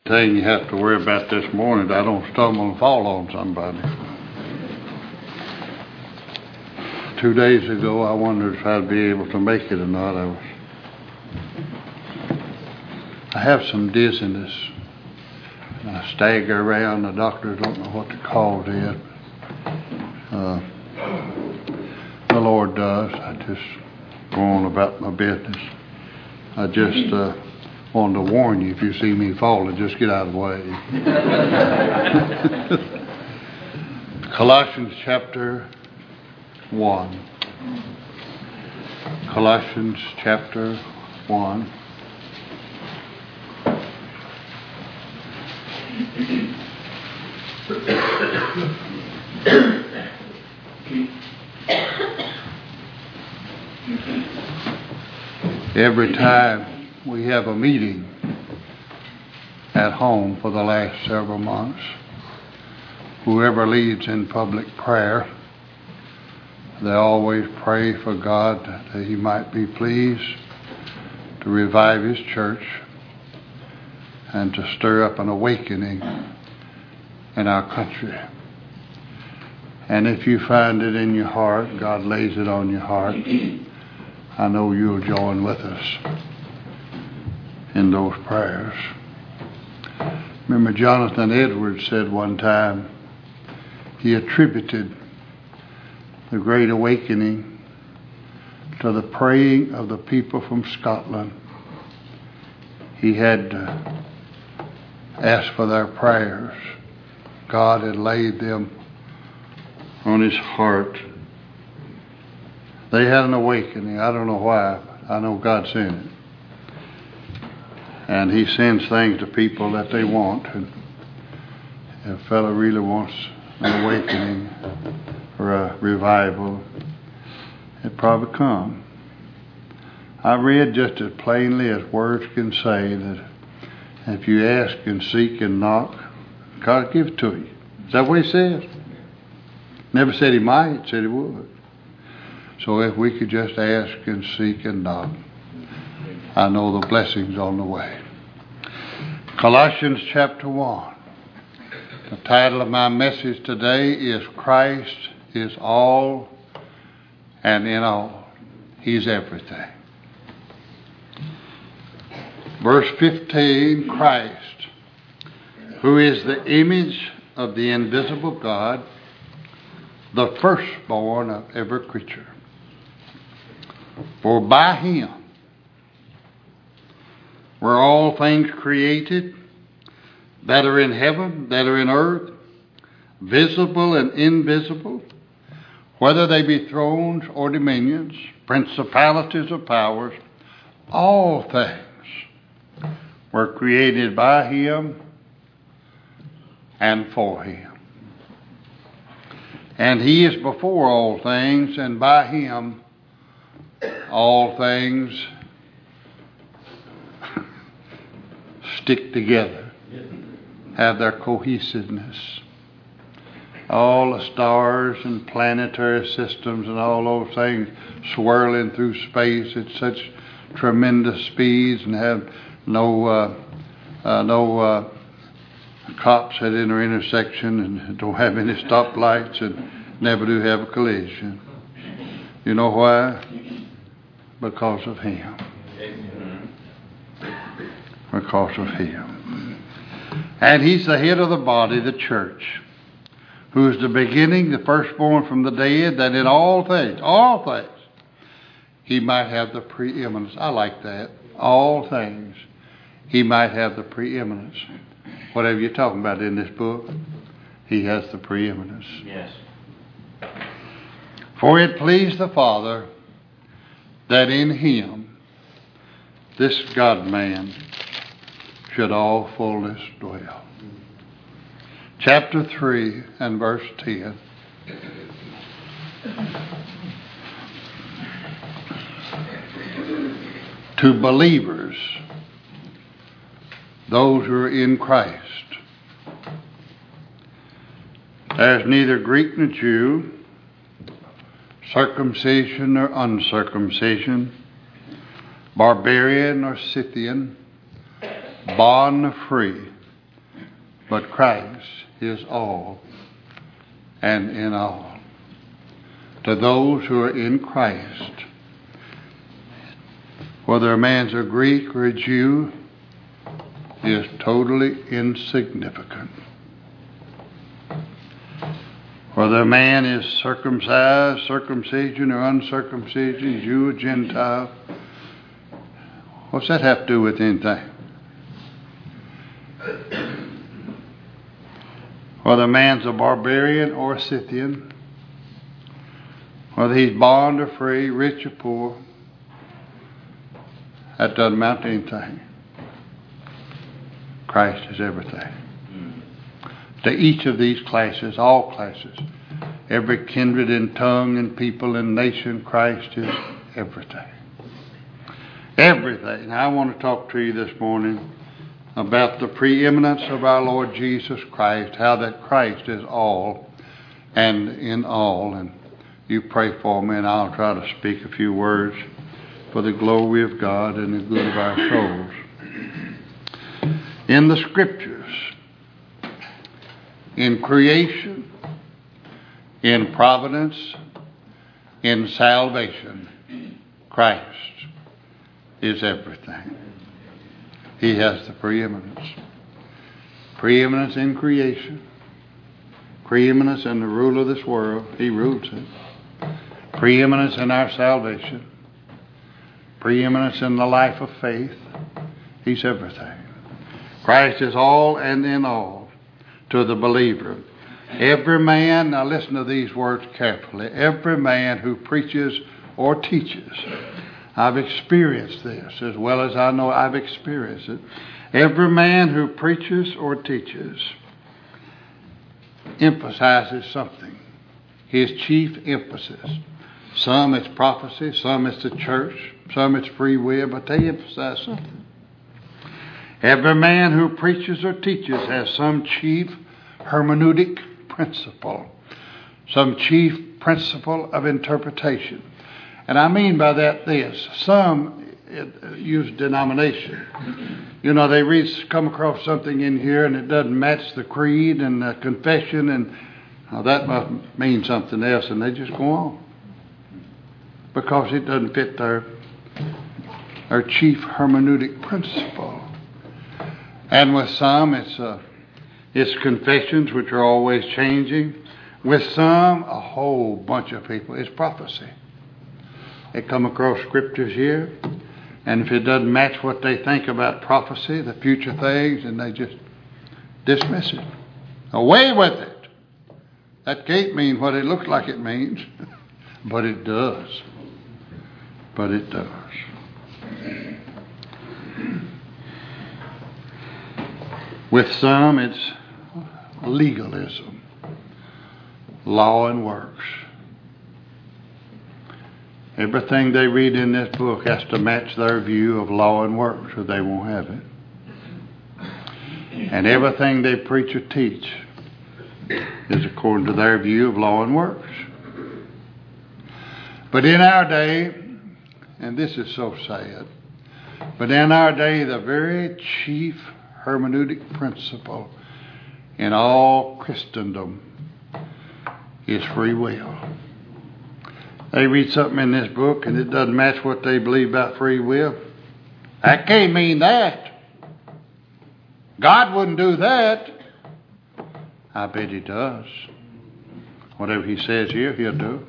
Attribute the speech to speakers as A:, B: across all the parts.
A: thing you have to worry about this morning, that I don't stumble and fall on somebody. 2 days ago, I wondered if I'd be able to make it or not. I have some dizziness. I stagger around. The doctors don't know what the cause is. The Lord does. I just go on about my business. I just wanted to warn you, if you see me falling, just get out of the way. Colossians chapter 1. Colossians chapter 1. Every time we have a meeting at home for the last several months, whoever leads in public prayer, they always pray for God that He might be pleased to revive His church and to stir up an awakening in our country. And if you find it in your heart, God lays it on your heart, I know you'll join with us in those prayers. Remember, Jonathan Edwards said one time, he attributed the Great Awakening to the praying of the people from Scotland. He had asked for their prayers. God had laid them on his heart. They had an awakening. I don't know why, but I know God sent it. And He sends things to people that they want. And if a fellow really wants an awakening or a revival, it probably come. I read just as plainly as words can say that if you ask and seek and knock, God will give it to you. Is that what He says? Never said He might, said He would. So if we could just ask and seek and knock, I know the blessing's on the way. Colossians chapter 1. The title of my message today is Christ is all and in all. He's everything. Verse 15, Christ, who is the image of the invisible God, the firstborn of every creature. For by Him were all things created, that are in heaven, that are in earth, visible and invisible, whether they be thrones or dominions, principalities or powers, all things were created by Him and for Him. And He is before all things, and by Him all things stick together, have their cohesiveness. All the stars and planetary systems and all those things swirling through space at such tremendous speeds and have no cops at inner intersection and don't have any stoplights and never do have a collision. You know why? Because of Him. Because of Him. And He's the head of the body, the church, who is the beginning, the firstborn from the dead, that in all things, He might have the preeminence. I like that. All things, He might have the preeminence. Whatever you're talking about in this book, He has the preeminence.
B: Yes.
A: For it pleased the Father that in Him, this God-man, should all fullness dwell. Chapter 3 and verse 10. To believers, those who are in Christ, there's neither Greek nor Jew, circumcision nor uncircumcision, barbarian or Scythian, bond nor free, but Christ is all and in all. To those who are in Christ, whether a man's a Greek or a Jew, is totally insignificant. Whether a man is circumcised, circumcision or uncircumcision, Jew or Gentile, what's that have to do with anything? Whether a man's a barbarian or a Scythian, whether he's bond or free, rich or poor, that doesn't amount to anything. Christ is everything. To each of these classes, all classes, every kindred and tongue and people and nation, Christ is everything. Everything. Now, I want to talk to you this morning about the preeminence of our Lord Jesus Christ, how that Christ is all and in all. And you pray for me, and I'll try to speak a few words for the glory of God and the good of our souls. In the Scriptures, in creation, in providence, in salvation, Christ is everything. He has the preeminence. Preeminence in creation. Preeminence in the rule of this world. He rules it. Preeminence in our salvation. Preeminence in the life of faith. He's everything. Christ is all and in all to the believer. Every man, now listen to these words carefully, every man who preaches or teaches, I've experienced this as well as I know I've experienced it. Every man who preaches or teaches emphasizes something. His chief emphasis. Some it's prophecy, some it's the church, some it's free will, but they emphasize something. Every man who preaches or teaches has some chief hermeneutic principle, some chief principle of interpretation. And I mean by that this. Some use denomination. You know, they come across something in here and it doesn't match the creed and the confession, and that must mean something else, and they just go on because it doesn't fit their chief hermeneutic principle. And with some, it's confessions, which are always changing. With some, a whole bunch of people, it's prophecy. They come across scriptures here, and if it doesn't match what they think about prophecy, the future things, and they just dismiss it. Away with it. That can't mean what it looks like it means, but it does. But it does. With some, it's legalism, law and works. Everything they read in this book has to match their view of law and works, or they won't have it. And everything they preach or teach is according to their view of law and works. But in our day, and this is so sad, but in our day, the very chief hermeneutic principle in all Christendom is free will. They read something in this book and it doesn't match what they believe about free will. That can't mean that. God wouldn't do that. I bet He does. Whatever He says here, He'll do.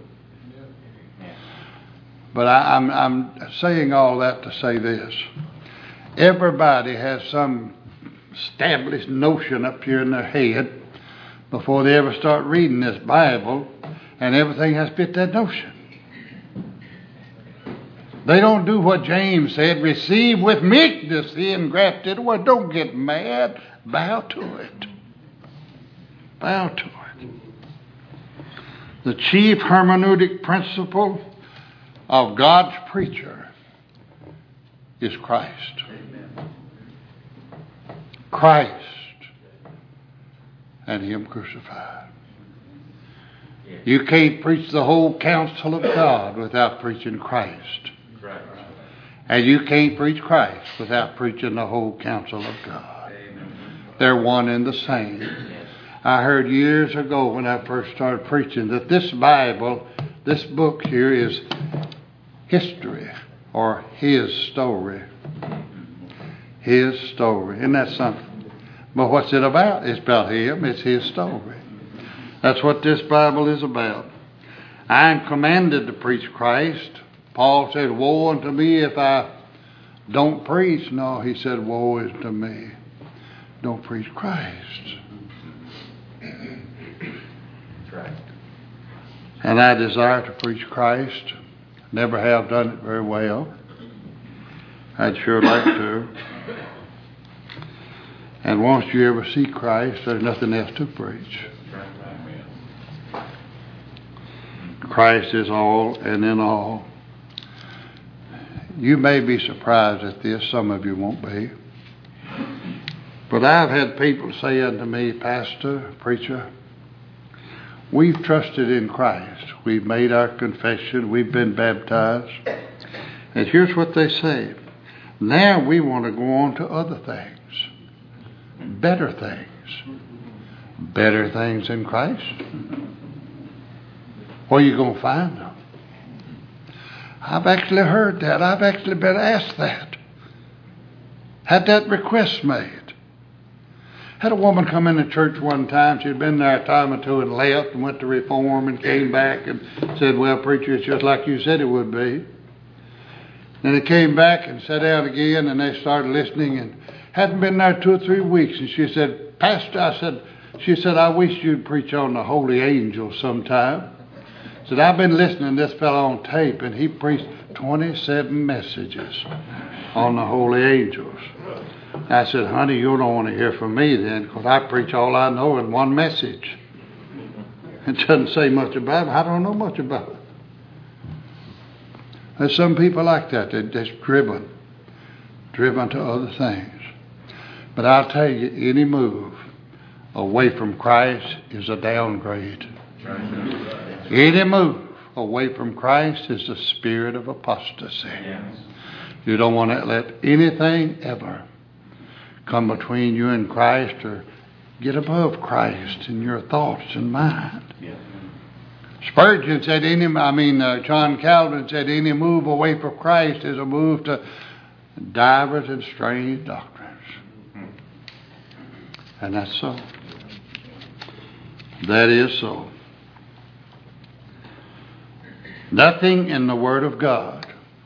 A: But I'm saying all that to say this. Everybody has some established notion up here in their head before they ever start reading this Bible, and everything has fit that notion. They don't do what James said, receive with meekness the engrafted. Well, don't get mad. Bow to it. Bow to it. The chief hermeneutic principle of God's preacher is Christ. Christ and Him crucified. You can't preach the whole counsel of God without preaching Christ. And you can't preach Christ without preaching the whole counsel of God. They're one and the same. I heard years ago when I first started preaching that this Bible, this book here, is history or his story. His story. Isn't that something? But what's it about? It's about him. It's his story. That's what this Bible is about. I am commanded to preach Christ. Paul said, woe unto me if I don't preach. No, he said, woe is to me. Don't preach Christ.
B: That's right.
A: And I desire to preach Christ. Never have done it very well. I'd sure like to. And once you ever see Christ, there's nothing else to preach. Christ is all and in all. You may be surprised at this. Some of you won't be. But I've had people say unto me, Pastor, preacher, we've trusted in Christ. We've made our confession. We've been baptized. And here's what they say. Now we want to go on to other things. Better things. Better things in Christ. Where are you going to find them? I've actually heard that. I've actually been asked that. Had that request made. Had a woman come into church one time. She'd been there a time or two and left and went to reform and came back and said, well, preacher, it's just like you said it would be. Then they came back and sat down again and they started listening and hadn't been there 2 or 3 weeks. And she said, Pastor, she said, I wish you'd preach on the holy angels sometime. Said, I've been listening to this fellow on tape and he preached 27 messages on the holy angels. I said, honey, you don't want to hear from me then, because I preach all I know in one message. It doesn't say much about it. I don't know much about it. There's some people like that. They're just driven to other things. But I'll tell you, any move away from Christ is a downgrade. Any move away from Christ is the spirit of apostasy. You don't want to let anything ever come between you and Christ or get above Christ in your thoughts and mind. Spurgeon said, John Calvin said, any move away from Christ is a move to divers and strange doctrines. And that's so. That is so. Nothing in the Word of God.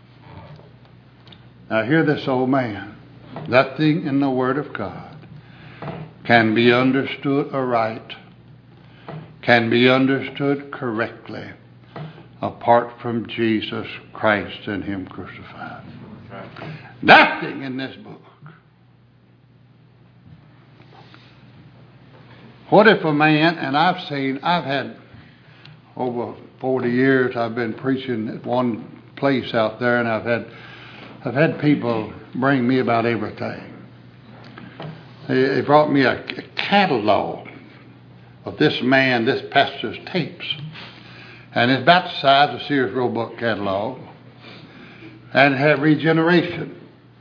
A: Now hear this, old man. Nothing in the Word of God can be understood aright, can be understood correctly, apart from Jesus Christ and Him crucified. Nothing in this book. What if a man, and I've had over 40 years, I've been preaching at one place out there, and I've had people bring me about everything. They brought me a catalog of this pastor's tapes. And it's about the size of Sears Roebuck catalog. And it had regeneration.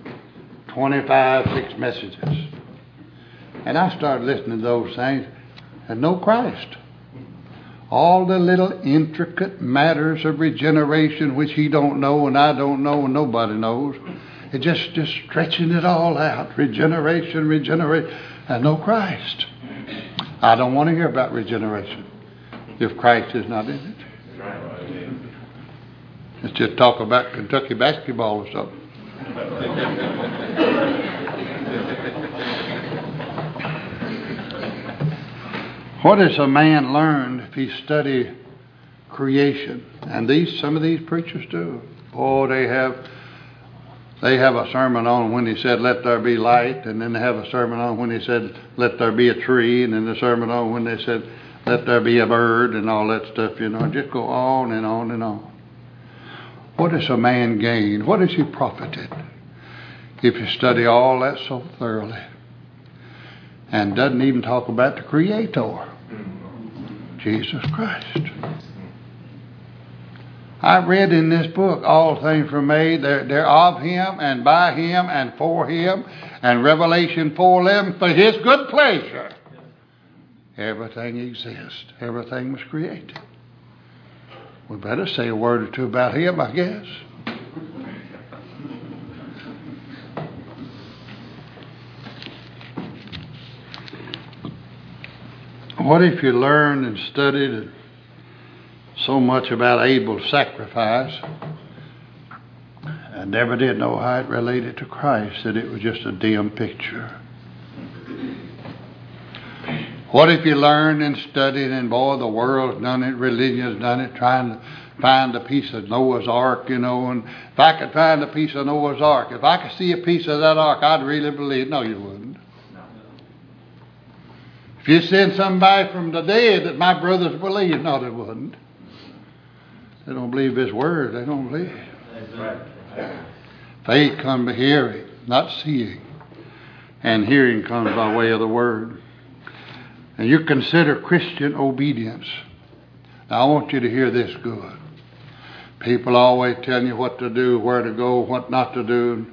A: 6 messages. And I started listening to those things and no Christ. All the little intricate matters of regeneration which he don't know and I don't know and nobody knows. It's just stretching it all out. Regeneration, and no Christ. I don't want to hear about regeneration if Christ is not in it. Let's just talk about Kentucky basketball or something. What does a man learn if he study creation? And some of these preachers do. Oh, they have a sermon on when he said, let there be light. And then they have a sermon on when he said, let there be a tree. And then the sermon on when they said, let there be a bird and all that stuff, Just go on and on and on. What does a man gain? What has he profited if you study all that so thoroughly? And doesn't even talk about the Creator, Jesus Christ. I read in this book, all things were made. They're of Him and by Him and for Him. And Revelation 4:11, for His good pleasure. Everything exists. Everything was created. We better say a word or two about Him, I guess. What if you learned and studied so much about Abel's sacrifice and never did know how it related to Christ, that it was just a dim picture? What if you learned and studied, and boy, the world's done it, religion's done it, trying to find a piece of Noah's Ark, and if I could find a piece of Noah's Ark, if I could see a piece of that Ark, I'd really believe. No, you wouldn't. If you send somebody from the dead that my brothers believe, no, they wouldn't. They don't believe His word. They don't believe. Faith comes by hearing, not seeing. And hearing comes by way of the word. And you consider Christian obedience. Now, I want you to hear this good. People always tell you what to do, where to go, what not to do.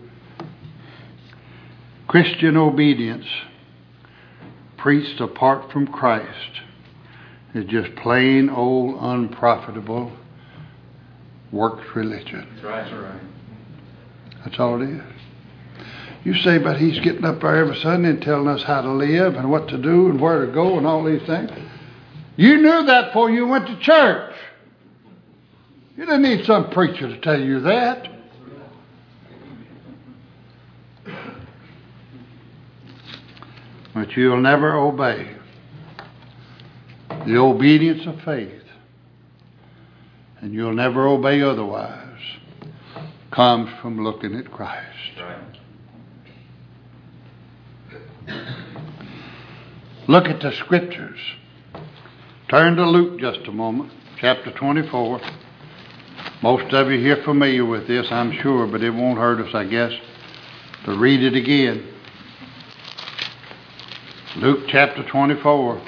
A: Christian obedience, preached apart from Christ, is just plain old unprofitable works religion.
B: That's right.
A: That's all it is. You say, but he's getting up there every Sunday and telling us how to live and what to do and where to go and all these things. You knew that before you went to church. You didn't need some preacher to tell you that. But you'll never obey. The obedience of faith, and you'll never obey otherwise, comes from looking at Christ. Look at the scriptures. Turn to Luke just a moment, chapter 24. Most of you here are familiar with this, I'm sure, but it won't hurt us, I guess, to read it again. Luke chapter 24.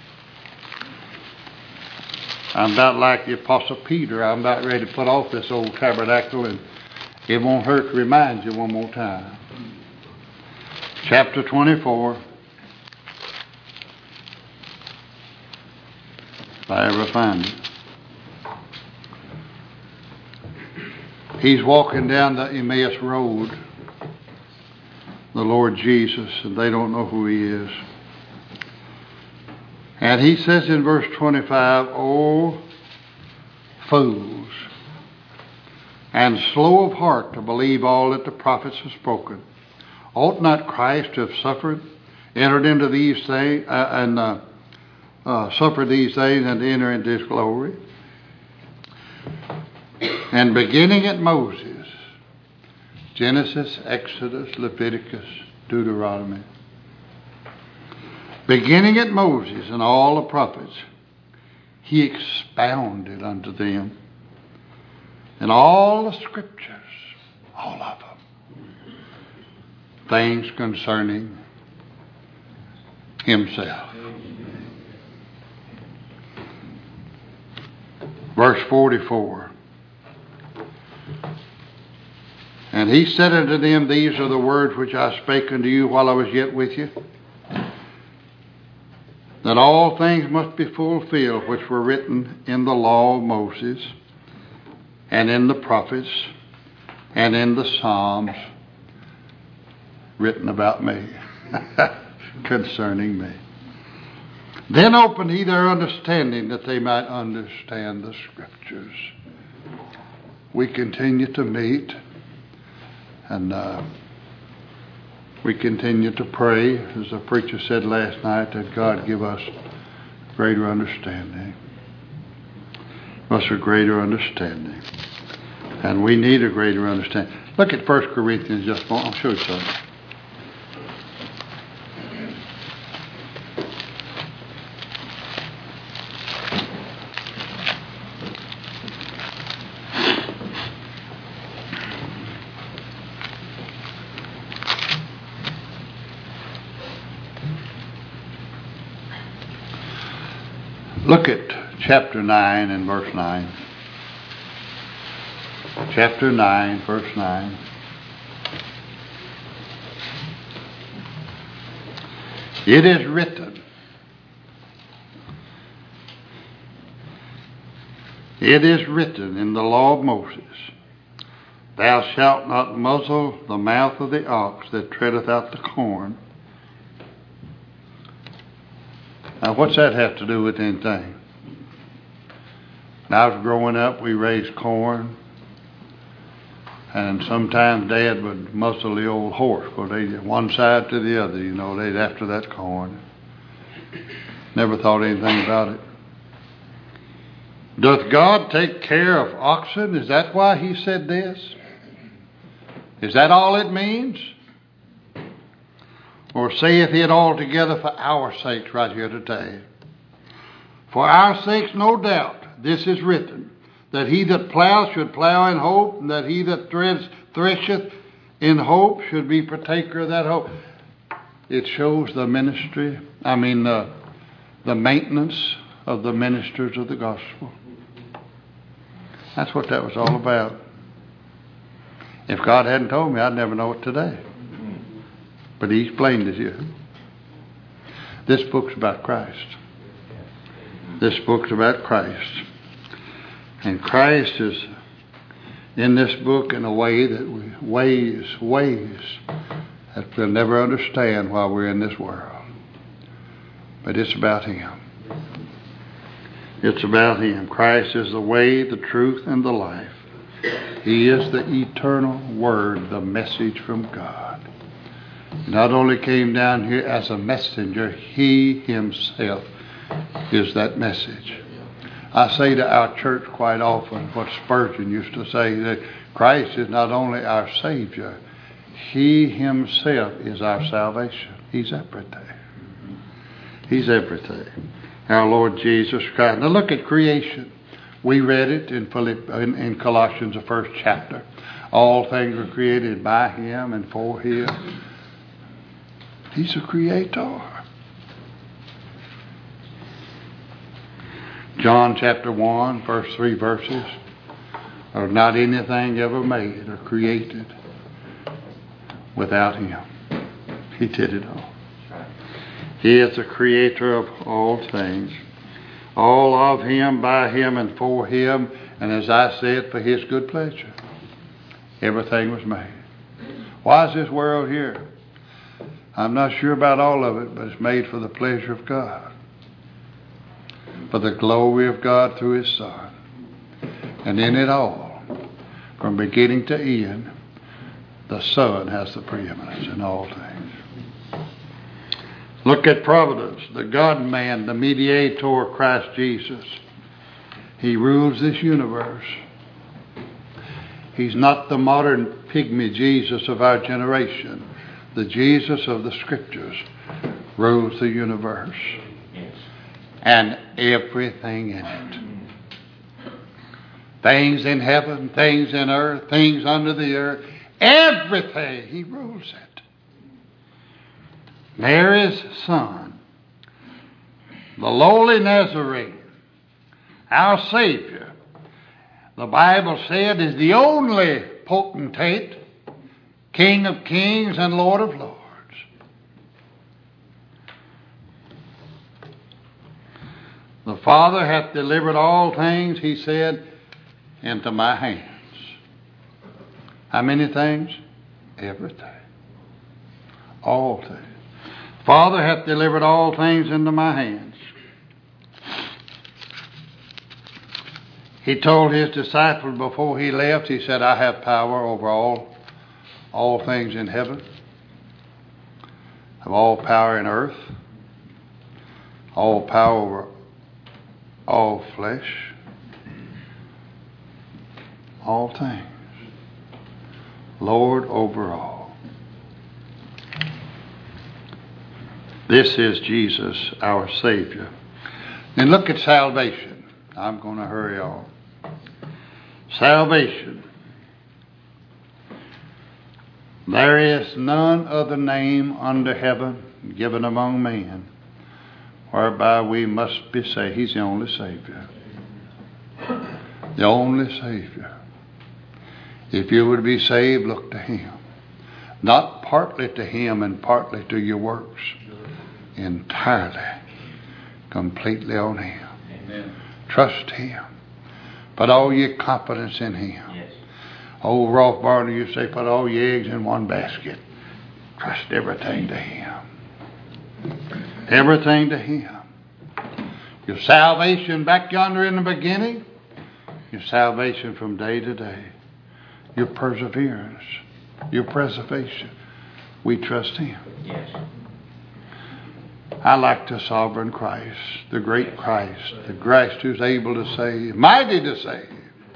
A: I'm about like the Apostle Peter. I'm about ready to put off this old tabernacle, and it won't hurt to remind you one more time. Chapter 24. If I ever find it. He's walking down the Emmaus Road, the Lord Jesus, and they don't know who He is. And He says in verse 25, "O fools, and slow of heart to believe all that the prophets have spoken. Ought not Christ to have suffered, entered into these things, suffered these things, and to enter into His glory?" And beginning at Moses, Genesis, Exodus, Leviticus, Deuteronomy, beginning at Moses and all the prophets, He expounded unto them in all the scriptures, all of them, things concerning Himself. Verse 44. And He said unto them, "These are the words which I spake unto you while I was yet with you, that all things must be fulfilled which were written in the law of Moses, and in the prophets, and in the Psalms, written about me," concerning me. Then opened He their understanding, that they might understand the Scriptures. We continue to meet, and we continue to pray, as the preacher said last night, that God give us greater understanding. Us a greater understanding. And we need a greater understanding. Look at 1 Corinthians just a moment. I'll show you something. Look at chapter 9 and verse 9. chapter 9, verse 9. It is written, it is written in the law of Moses, thou shalt not muzzle the mouth of the ox that treadeth out the corn. Now, what's that have to do with anything? When I was growing up, we raised corn, and sometimes Dad would muzzle the old horse, because they one side to the other, they'd after that corn. Never thought anything about it. Doth God take care of oxen? Is that why he said this? Is that all it means? Or saith it altogether for our sakes right here today? For our sakes, no doubt, this is written, that he that plows should plow in hope, and that he that thresheth in hope should be partaker of that hope. It shows the ministry, the maintenance of the ministers of the gospel. That's what that was all about. If God hadn't told me, I'd never know it today. But he explained it here. This book's about Christ. This book's about Christ. And Christ is in this book in a way that ways that we'll never understand while we're in this world. But it's about him. It's about him. Christ is the way, the truth, and the life. He is the eternal word, the message from God. He not only came down here as a messenger, he himself is that message. I say to our church quite often what Spurgeon used to say, that Christ is not only our Savior, he himself is our salvation. He's everything. He's everything. Our Lord Jesus Christ. Now look at creation. We read it in Colossians, the first chapter. All things were created by him and for him. He's a creator. John chapter 1, first 3 verses. Or not anything ever made or created without him. He did it all. He is the creator of all things. All of him, by him, and for him. And as I said, for his good pleasure. Everything was made. Why is this world here? I'm not sure about all of it, but it's made for the pleasure of God. For the glory of God through his Son. And in it all, from beginning to end, the Son has the preeminence in all things. Look at providence, the God-man, the mediator, Christ Jesus. He rules this universe. He's not the modern pygmy Jesus of our generation. The Jesus of the Scriptures rules the universe. And everything in it. Things in heaven, things in earth, things under the earth. Everything, he rules it. Mary's son, the lowly Nazarene, our Savior, the Bible said is the only potentate, King of kings and Lord of lords. The Father hath delivered all things, he said, into my hands. How many things? Everything. All things. Father hath delivered all things into my hands. He told his disciples before he left, he said, I have power over all things in heaven. I have all power in earth. All power over all flesh. All things. Lord over all. This is Jesus, our Savior. And look at salvation. I'm going to hurry on. Salvation. There is none other name under heaven given among men whereby we must be saved. He's the only Savior. The only Savior. If you would be saved, look to Him. Not partly to Him and partly to your works. Entirely, completely on Him.
B: Amen.
A: Trust Him. Put all your confidence in Him.
B: Yes.
A: Old Rolf Barner used to say, put all your eggs in one basket. Trust everything to Him. Everything to Him. Your salvation back yonder in the beginning. Your salvation from day to day. Your perseverance. Your preservation. We trust Him.
B: Yes.
A: I like the sovereign Christ, the great Christ, the Christ who's able to save, mighty to save.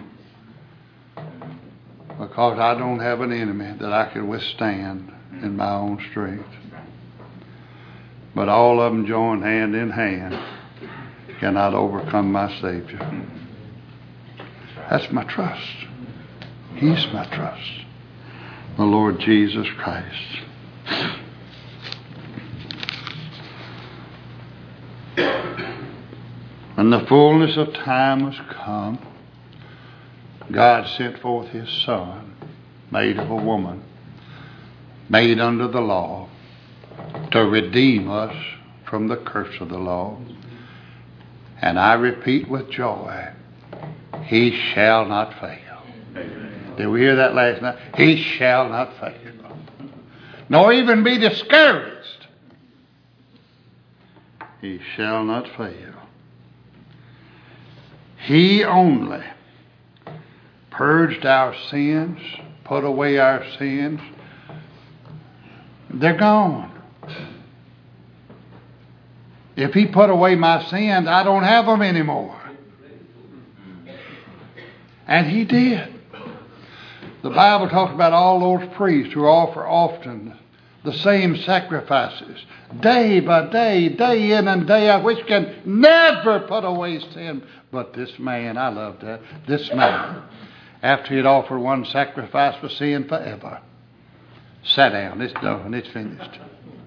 A: Because I don't have an enemy that I can withstand in my own strength. But all of them joined hand in hand cannot overcome my Savior. That's my trust. He's my trust. The Lord Jesus Christ. When the fullness of time was come, God sent forth His Son, made of a woman, made under the law, to redeem us from the curse of the law. And I repeat with joy, He shall not fail.
B: Amen.
A: Did we hear that last night? He shall not fail. Nor even be discouraged. He shall not fail. He only purged our sins, put away our sins. They're gone. If He put away my sins, I don't have them anymore. And He did. The Bible talks about all those priests who offer often the same sacrifices, day by day, day in and day out, which can never put away sin. But this man, I love that, this man, after he had offered one sacrifice for sin forever, sat down, it's done, it's finished.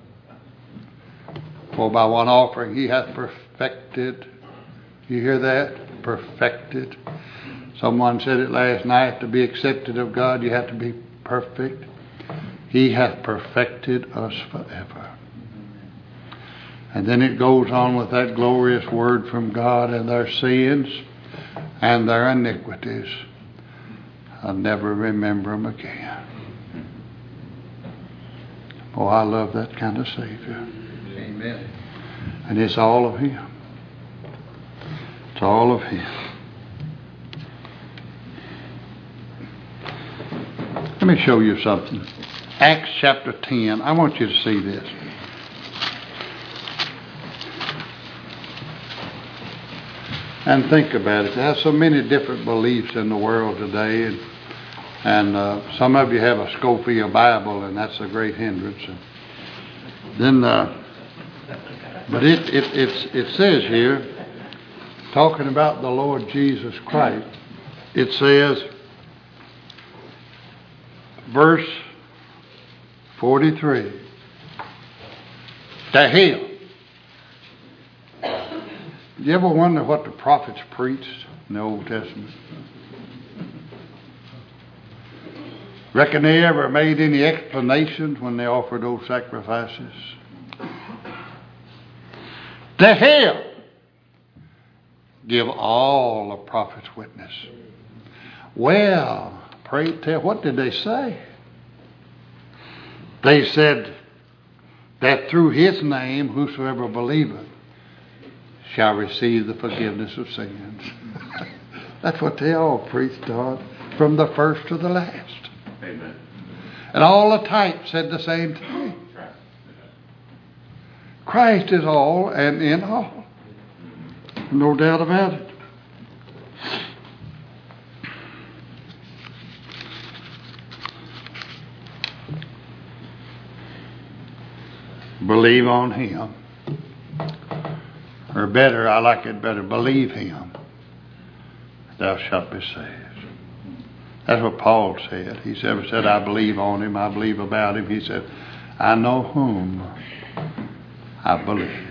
A: For by one offering He hath perfected, you hear that? Perfected. Someone said it last night, to be accepted of God, you have to be perfect. He hath perfected us forever. And then it goes on with that glorious word from God, and their sins and their iniquities, I'll never remember them again. Oh, I love that kind of Savior.
B: Amen.
A: And it's all of Him. It's all of Him. Let me show you something. Acts chapter 10. I want you to see this. And think about it. There are so many different beliefs in the world today. And some of you have a Scofield Bible, and that's a great hindrance. And then, but it says here, talking about the Lord Jesus Christ, it says, verse 43, to Him. Do you ever wonder what the prophets preached in the Old Testament? Reckon they ever made any explanations when they offered those sacrifices? To Him give all the prophets witness. Well, pray tell, what did they say? They said that through His name whosoever believeth shall receive the forgiveness of sins. That's what they all preached on, from the first to the last.
B: Amen.
A: And all the types said the same thing. Christ is all and in all. No doubt about it. Believe on Him. Or better, I like it better, believe Him. Thou shalt be saved. That's what Paul said. He never said, I believe on Him, I believe about Him. He said, I know whom I believed.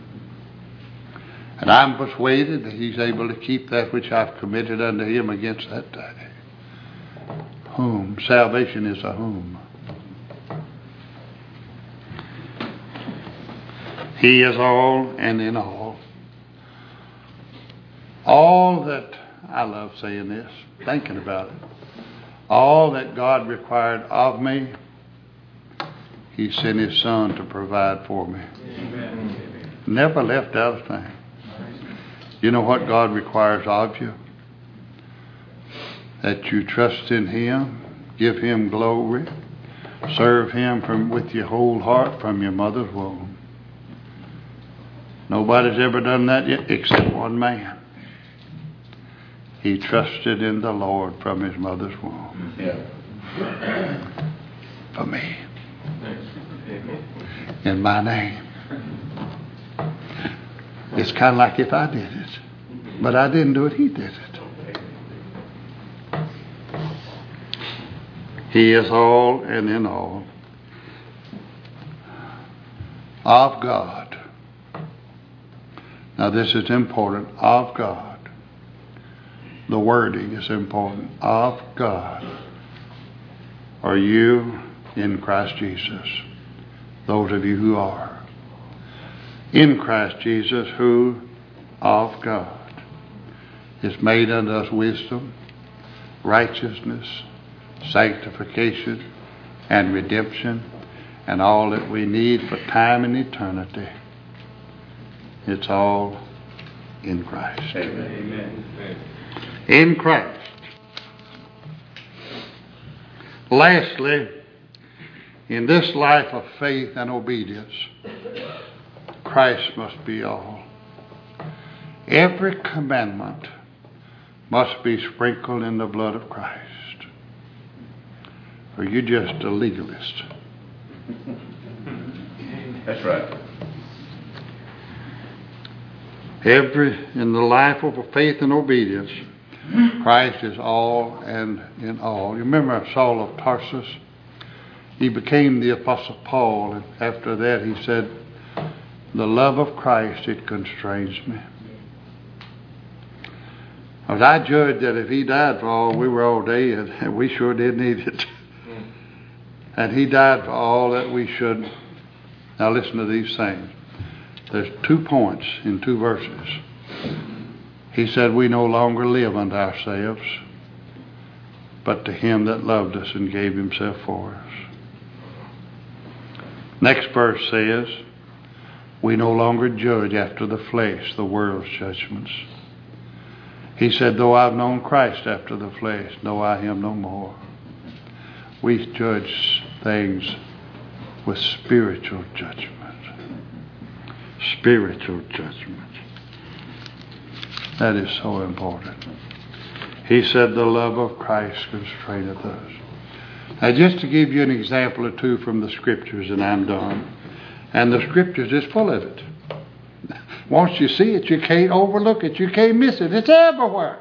A: And I'm persuaded that He's able to keep that which I've committed unto Him against that day. whom. Salvation is a whom. He is all and in all. All that, I love saying this, thinking about it, all that God required of me, He sent His Son to provide for me.
B: Amen.
A: Never left out a thing. You know what God requires of you? That you trust in Him, give Him glory, serve Him with your whole heart from your mother's womb. Nobody's ever done that yet except one man. He trusted in the Lord from his mother's womb.
B: Yeah.
A: For me. In my name. It's kind of like if I did it. But I didn't do it, He did it. He is all and in all. Of God. Now this is important. Of God. The wording is important. Of God. Are you in Christ Jesus? Those of you who are. In Christ Jesus, who of God is made unto us wisdom, righteousness, sanctification, and redemption, and all that we need for time and eternity. It's all in Christ.
B: Amen.
A: In Christ. Lastly, in this life of faith and obedience, Christ must be all. Every commandment must be sprinkled in the blood of Christ. Or you're just a legalist.
B: That's right.
A: In the life of faith and obedience, Christ is all and in all. You remember Saul of Tarsus? He became the Apostle Paul, and after that he said, the love of Christ, it constrains me. Because I judged that if He died for all, we were all dead, and we sure did need it. And He died for all that we should. Now listen to these things. There's 2 points in 2 verses. He said, we no longer live unto ourselves, but to Him that loved us and gave Himself for us. Next verse says, we no longer judge after the flesh, the world's judgments. He said, though I've known Christ after the flesh, know I Him no more. We judge things with spiritual judgment. Spiritual judgment. That is so important. He said the love of Christ constraineth us. Now just to give you an example or 2 from the Scriptures, and I'm done. And the Scriptures is full of it. Once you see it, you can't overlook it. You can't miss it. It's everywhere.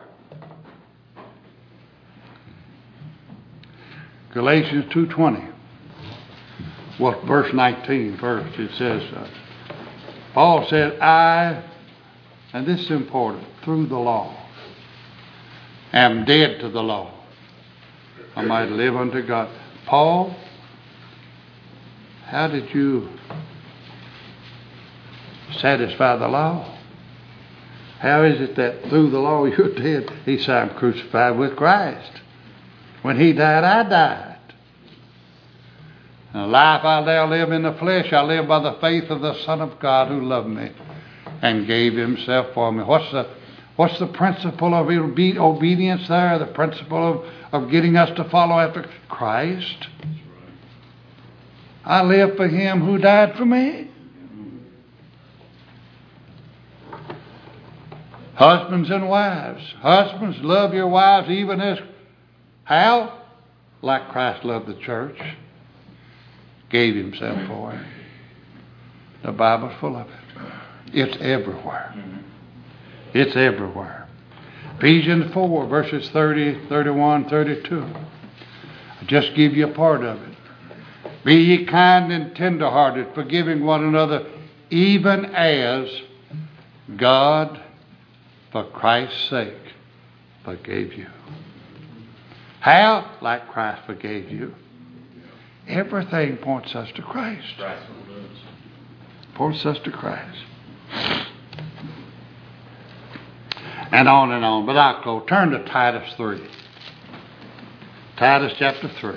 A: Galatians 2:20. Well, verse 19 first. It says, Paul said, and this is important, through the law, am dead to the law. I might live unto God. Paul, how did you satisfy the law? How is it that through the law you're dead? He said, I'm crucified with Christ. When He died, I died. And the life I now live in the flesh, I live by the faith of the Son of God who loved me and gave Himself for me. What's the principle of obedience there? The principle of getting us to follow after Christ. I live for Him who died for me. Husbands and wives. Husbands, love your wives even as how? Like Christ loved the church. Gave Himself for it. The Bible's full of it. It's everywhere. It's everywhere. Ephesians 4, verses 30, 31, 32. I'll just give you a part of it. Be ye kind and tenderhearted, forgiving one another, even as God, for Christ's sake, forgave you. How? Like Christ forgave you. Everything points us to Christ. Points us to Christ. And on and on. But I'll close. Turn to Titus 3. Titus chapter 3.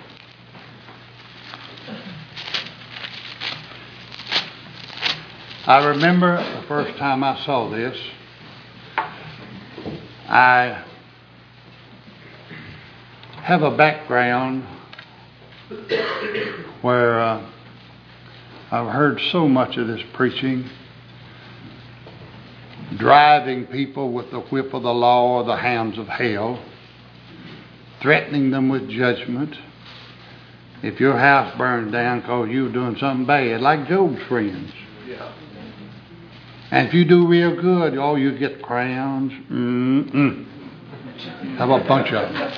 A: I remember the first time I saw this, I have a background where I've heard so much of this preaching, driving people with the whip of the law or the hounds of hell, threatening them with judgment. If your house burns down because you were doing something bad, like Job's friends. And if you do real good, you get crowns. Have a bunch of them.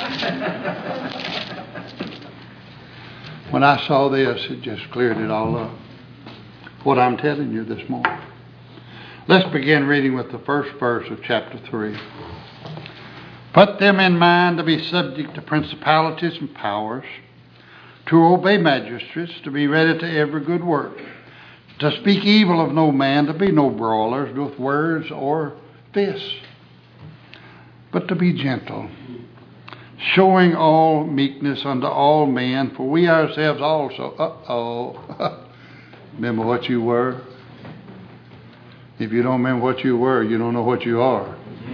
A: When I saw this, it just cleared it all up. What I'm telling you this morning. Let's begin reading with the first verse of chapter 3. Put them in mind to be subject to principalities and powers, to obey magistrates, to be ready to every good work, to speak evil of no man, to be no brawlers with words or fists, but to be gentle, showing all meekness unto all men, for we ourselves also, remember what you were? If you don't remember what you were, you don't know what you are.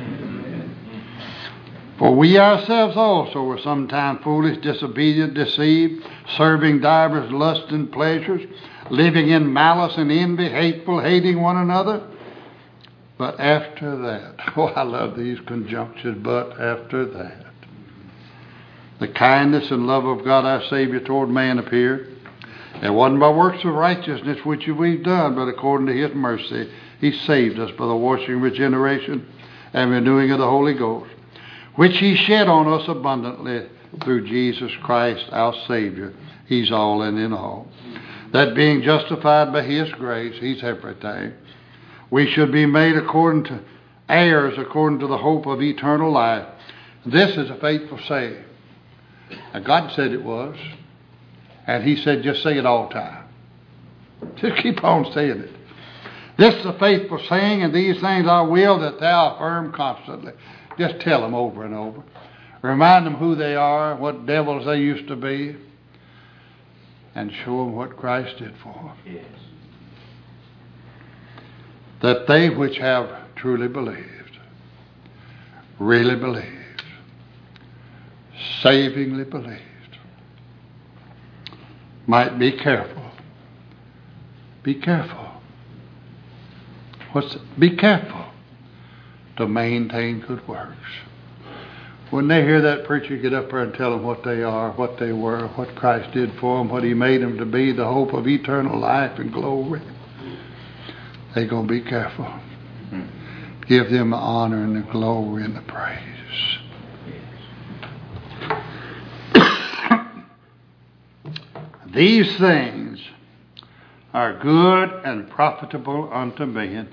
A: For we ourselves also were sometime foolish, disobedient, deceived, serving divers lusts and pleasures, living in malice and envy, hateful, hating one another. But after that, I love these conjunctions, but after that, the kindness and love of God our Savior toward man appeared. It wasn't by works of righteousness which we've done, but according to His mercy, He saved us by the washing of regeneration and renewing of the Holy Ghost, which He shed on us abundantly through Jesus Christ our Savior. He's all and in all. That being justified by His grace, He's everything, we should be made heirs according to the hope of eternal life. This is a faithful saying. Now God said it was. And He said, just say it all the time. Just keep on saying it. This is a faithful saying, and these things I will that thou affirm constantly. Just tell them over and over. Remind them who they are, what devils they used to be, and show them what Christ did for them. Yes. That they which have truly believed, really believed, savingly believed, might be careful. Be careful. Be careful to maintain good works. When they hear that preacher get up there and tell them what they are, what they were, what Christ did for them, what He made them to be, the hope of eternal life and glory, they're going to be careful. Give them the honor and the glory and the praise. These things are good and profitable unto men.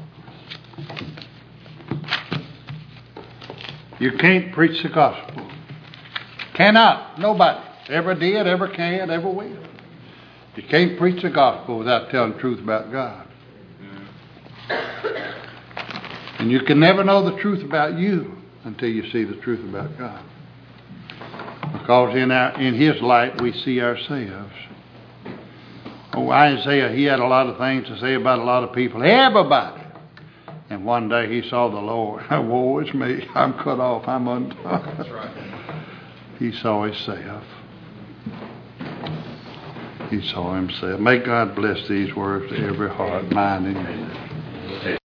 A: You can't preach the gospel. Cannot. Nobody. Ever did, ever can, ever will. You can't preach the gospel without telling the truth about God. And you can never know the truth about you until you see the truth about God. Because in His light we see ourselves. Oh, Isaiah, he had a lot of things to say about a lot of people. Everybody. And one day he saw the Lord. Woe is me. I'm cut off. I'm undone. That's right. He saw himself. He saw himself. May God bless these words to every heart, mind, and